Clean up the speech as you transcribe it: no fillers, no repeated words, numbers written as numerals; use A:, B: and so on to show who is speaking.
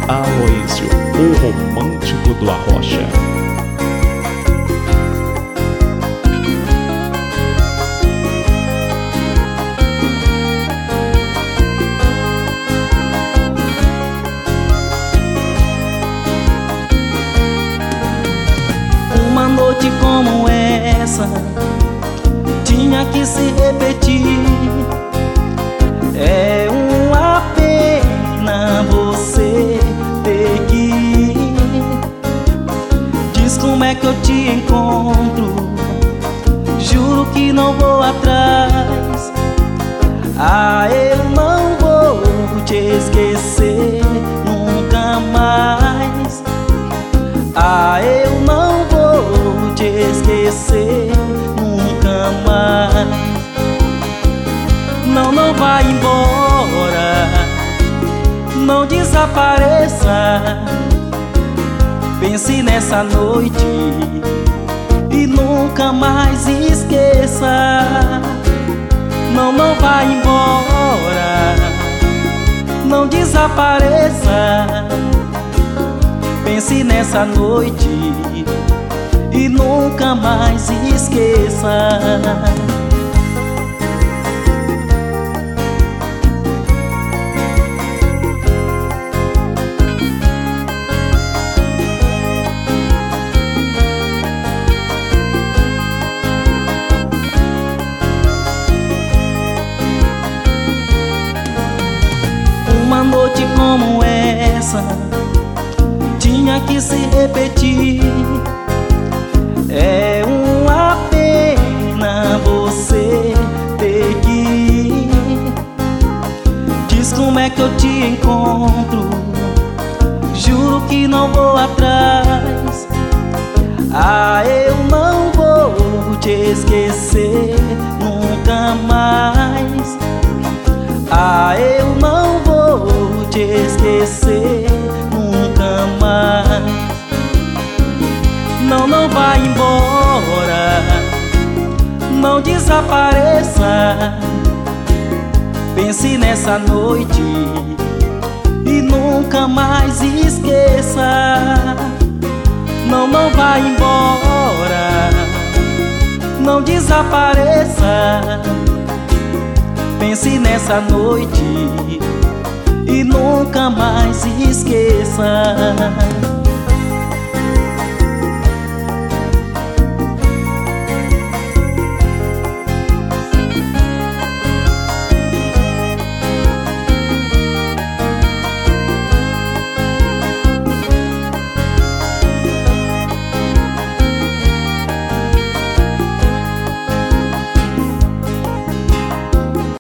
A: Aloísio, o romântico do Arrocha.
B: Uma noite como essa tinha que se repetir. É uma pena você ter que ir. Diz como é que eu te encontro, juro que não vou atrás. Ah, eu não vou te esquecer nunca mais. Ah, eu não vou te esquecer nunca mais. Não, não vai embora, não desapareça. Pense nessa noite e nunca mais esqueça. Não, não vai embora, não desapareça. Pense nessa noite e nunca mais esqueça. Uma noite como essa tinha que se repetir. É uma pena você ter que ir. Diz como é que eu te encontro, juro que não vou atrás. Ah, eu não vou te esquecer nunca mais. Ah, eu não vou te esquecer nunca mais. Não, não vai embora, não desapareça. Pense nessa noite e nunca mais esqueça. Não, não vai embora, não desapareça. Pense nessa noite e nunca mais esqueça.